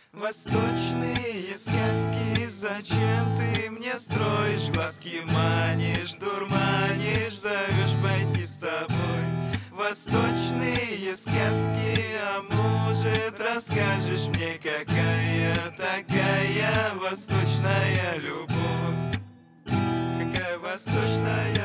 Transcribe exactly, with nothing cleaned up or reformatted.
Восточные сказки, зачем ты мне строишь? Глазки манишь, дурманишь, зовешь пойти с тобой. Восточные сказки, а может расскажешь мне, какая такая восточная любовь? Какая восточная